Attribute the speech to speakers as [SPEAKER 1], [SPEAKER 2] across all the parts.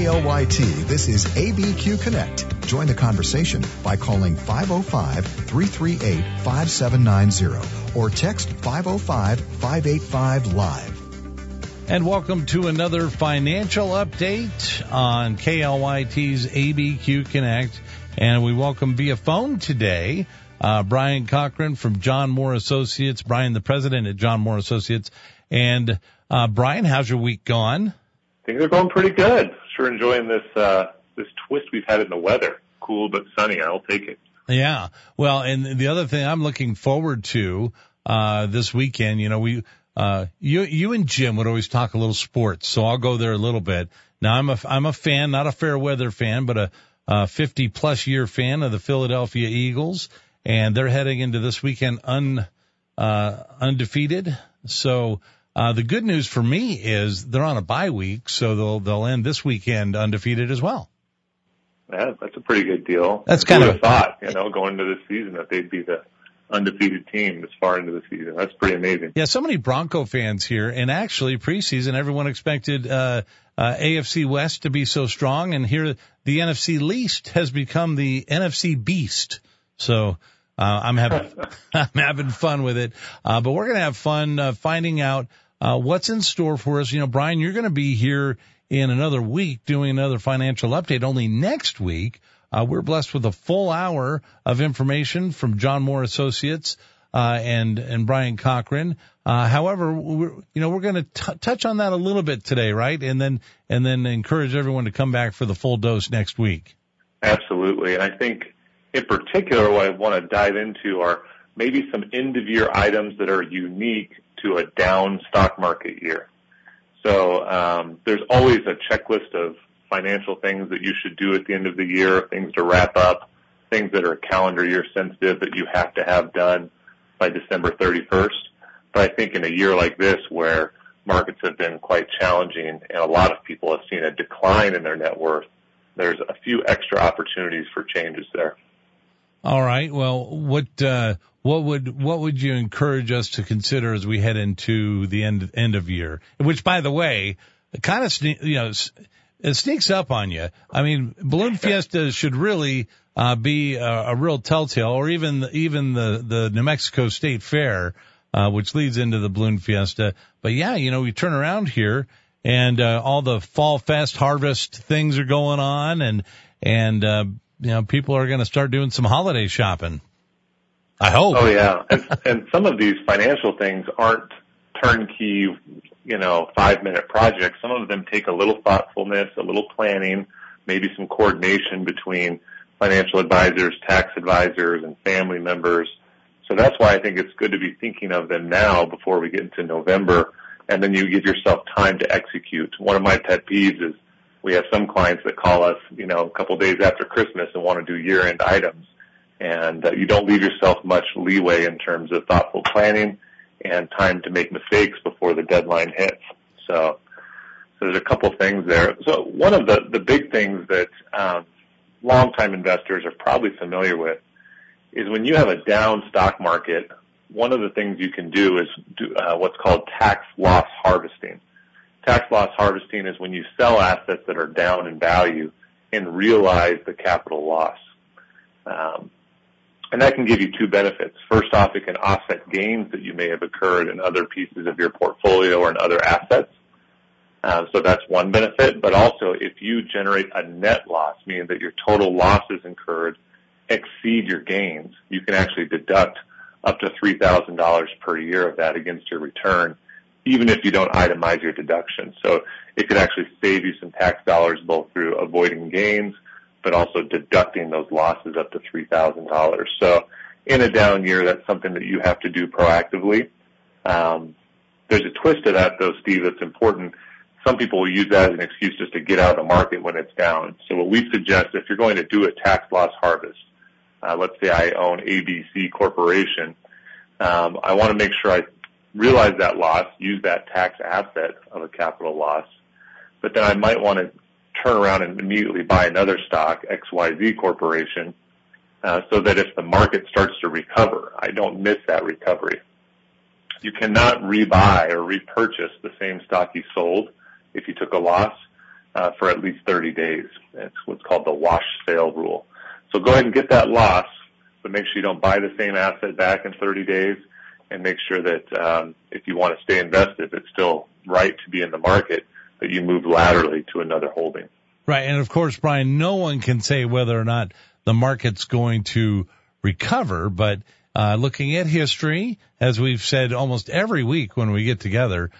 [SPEAKER 1] KLYT, this is ABQ Connect. Join the conversation by calling 505-338-5790 or text 505-585-LIVE.
[SPEAKER 2] And welcome to another financial update on KLYT's ABQ Connect. And we welcome via phone today Brian Cochran from John Moore Associates. Brian, the president at John Moore Associates. And Brian, how's your week gone?
[SPEAKER 3] Things are going pretty good. Sure enjoying this twist we've had in the weather. Cool but sunny. I'll take it.
[SPEAKER 2] Yeah. Well, and the other thing I'm looking forward to this weekend, you know, you and Jim would always talk a little sports, so I'll go there a little bit. Now I'm a fan, not a fair weather fan, but a 50-plus year fan of the Philadelphia Eagles, and they're heading into this weekend undefeated. So the good news for me is they're on a bye week, so they'll end this weekend undefeated as well.
[SPEAKER 3] Yeah, that's a pretty good deal.
[SPEAKER 2] That's kind of
[SPEAKER 3] thought, going into this season that they'd be the undefeated team this far into the season. That's pretty amazing.
[SPEAKER 2] Yeah, so many Bronco fans here, and actually preseason everyone expected AFC West to be so strong, and here the NFC least has become the NFC beast. So I'm having fun with it, but we're gonna have fun finding out what's in store for us. You know, Brian, you're gonna be here in another week doing another financial update. Only next week, we're blessed with a full hour of information from John Moore Associates, and Brian Cochran. However, we're going to touch on that a little bit today, right? And then encourage everyone to come back for the full dose next week.
[SPEAKER 3] Absolutely. And I think in particular what I want to dive into are maybe some end of year items that are unique to a down stock market year. So there's always a checklist of financial things that you should do at the end of the year, things to wrap up, things that are calendar year sensitive that you have to have done by December 31st. But I think in a year like this where markets have been quite challenging and a lot of people have seen a decline in their net worth, there's a few extra opportunities for changes there.
[SPEAKER 2] All right. Well, what would you encourage us to consider as we head into the end of year? Which, by the way, kind of it sneaks up on you. I mean, Balloon Fiesta should really be a real telltale, or even the New Mexico State Fair, which leads into the Balloon Fiesta. But yeah, we turn around here and all the Fall Fest harvest things are going on, and people are going to start doing some holiday shopping. I hope.
[SPEAKER 3] Oh yeah, and some of these financial things aren't turnkey, 5-minute projects. Some of them take a little thoughtfulness, a little planning, maybe some coordination between financial advisors, tax advisors, and family members. So that's why I think it's good to be thinking of them now before we get into November, and then you give yourself time to execute. One of my pet peeves is we have some clients that call us, a couple of days after Christmas and want to do year-end items. And you don't leave yourself much leeway in terms of thoughtful planning and time to make mistakes before the deadline hits. So there's a couple things there. So one of the big things that longtime investors are probably familiar with is when you have a down stock market, one of the things you can do is what's called tax loss harvesting. Tax loss harvesting is when you sell assets that are down in value and realize the capital loss. And that can give you two benefits. First off, it can offset gains that you may have occurred in other pieces of your portfolio or in other assets. So that's one benefit. But also, if you generate a net loss, meaning that your total losses incurred exceed your gains, you can actually deduct up to $3,000 per year of that against your return, even if you don't itemize your deduction. So it could actually save you some tax dollars both through avoiding gains but also deducting those losses up to $3,000. So in a down year, that's something that you have to do proactively. There's a twist to that, though, Steve, that's important. Some people will use that as an excuse just to get out of the market when it's down. So what we suggest, if you're going to do a tax loss harvest, let's say I own ABC Corporation, I want to make sure I realize that loss, use that tax asset of a capital loss, but then I might want to turn around and immediately buy another stock, XYZ Corporation, so that if the market starts to recover, I don't miss that recovery. You cannot rebuy or repurchase the same stock you sold if you took a loss. for at least 30 days. It's what's called the wash sale rule. So go ahead and get that loss, but make sure you don't buy the same asset back in 30 days, and make sure that if you want to stay invested, it's still right to be in the market, that you move laterally to another holding.
[SPEAKER 2] Right, and of course, Brian, no one can say whether or not the market's going to recover, but looking at history, as we've said almost every week when we get together,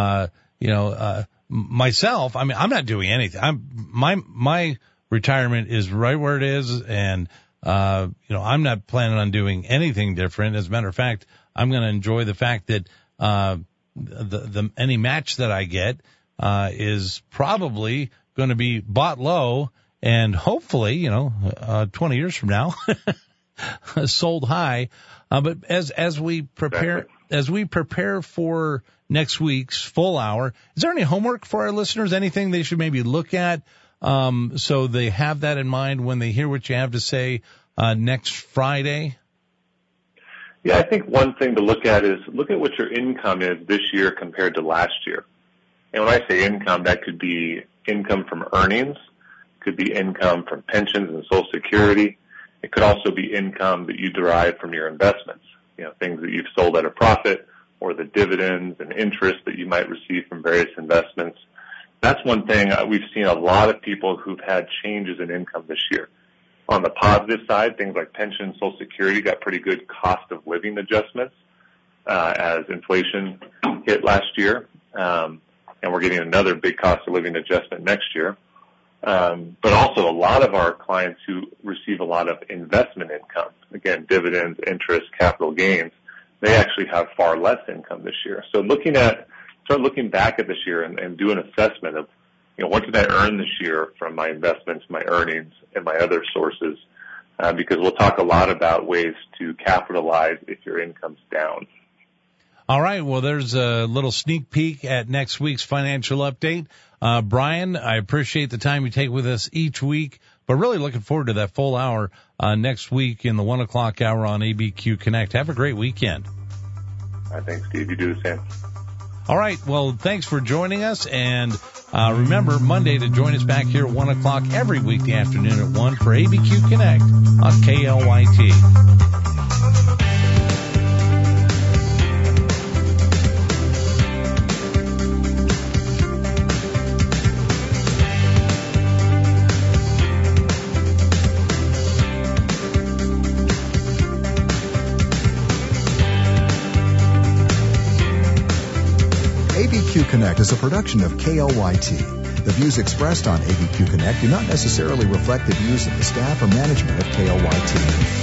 [SPEAKER 2] myself, I mean, I'm not doing anything. My retirement is right where it is, and I'm not planning on doing anything different. As a matter of fact, I'm going to enjoy the fact that any match that I get is probably going to be bought low, and hopefully, 20 years from now, sold high. But as we prepare for next week's full hour, is there any homework for our listeners? Anything they should maybe look at so they have that in mind when they hear what you have to say next Friday?
[SPEAKER 3] Yeah, I think one thing to look at is look at what your income is this year compared to last year. And when I say income, that could be income from earnings, could be income from pensions and Social Security. It could also be income that you derive from your investments, things that you've sold at a profit, or the dividends and interest that you might receive from various investments. That's one thing. We've seen a lot of people who've had changes in income this year. On the positive side, things like pension and Social Security got pretty good cost of living adjustments as inflation hit last year. And we're getting another big cost of living adjustment next year. But also a lot of our clients who receive a lot of investment income, again, dividends, interest, capital gains, they actually have far less income this year. So start looking back at this year and do an assessment of, what did I earn this year from my investments, my earnings, and my other sources, because we'll talk a lot about ways to capitalize if your income's down.
[SPEAKER 2] All right. Well, there's a little sneak peek at next week's financial update. Brian, I appreciate the time you take with us each week, but really looking forward to that full hour next week in the 1 o'clock hour on ABQ Connect. Have a great weekend.
[SPEAKER 3] Thanks, Steve. You do the same.
[SPEAKER 2] All right. Well, thanks for joining us. And remember, Monday to join us back here at 1 o'clock every weekday afternoon at 1 for ABQ Connect on KLYT.
[SPEAKER 1] ABQ Connect is a production of KLYT. The views expressed on ABQ Connect do not necessarily reflect the views of the staff or management of KLYT.